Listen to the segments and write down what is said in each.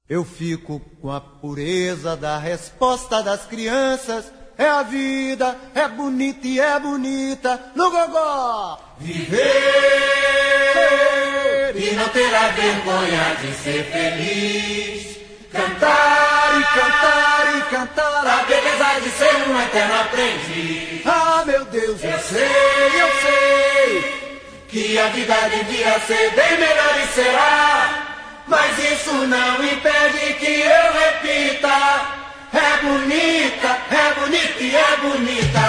Eu fico com a pureza da resposta das crianças. É a vida, é bonita e é bonita no gogó. Viver e não ter a vergonha de ser feliz. Cantar e cantar e cantar a beleza de ser um eterno aprendiz. Ah, meu Deus, eu sei que a vida devia ser bem melhor e será. Mas isso não impede que eu repita. É bonita e é bonita.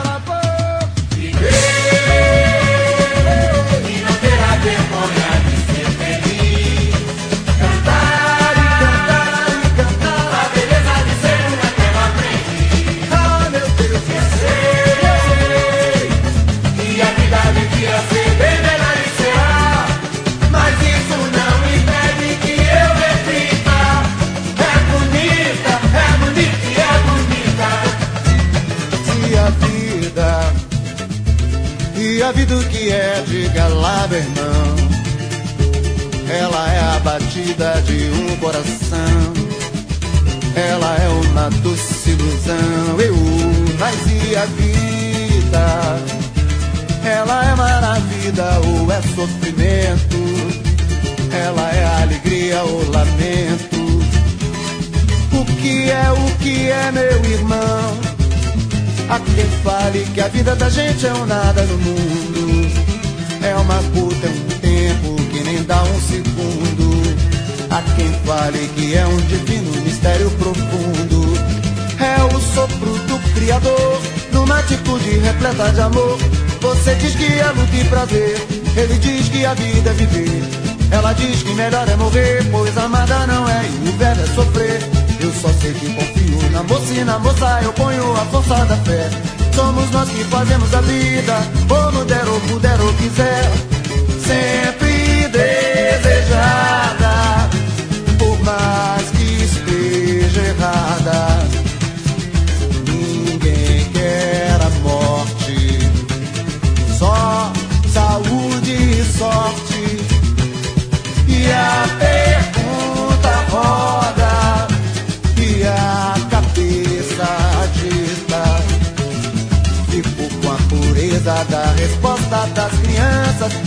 Viver e não ter a vergonha de ser feliz. Cantar e cantar e cantar a beleza de ser um eterno aprendiz. ah, meu Deus, Eu sei que a vida devia ser bem melhor e será. Mas isso não impede que eu repita. É bonita e é bonita. E a vida o que é, diga lá, meu irmão. Ela é a batida de um coração. Ela é uma doce ilusão. Mas e a vida? Ela é maravilha ou é sofrimento? Ela é alegria ou lamento? O que é, meu irmão? Há quem fale que a vida da gente é um nada no mundo. É uma puta, é um tempo que nem dá um segundo. Há quem fale que é um divino mistério profundo. É o sopro do Criador numa atitude repleta de amor. Você diz que é luta e prazer, ele diz que a vida é viver. Ela diz que melhor é morrer, pois amada não é e o velho é sofrer. Eu só sei que confio na moça e na moça eu ponho a força da fé. Somos nós que fazemos a vida, ou no der ou puder ou quiser. Sempre desejada, por mais que esteja errada. Ninguém quer a morte, só saúde e sorte. E a pergunta roda e a cabeça agita. Fico com a pureza da resposta das crianças.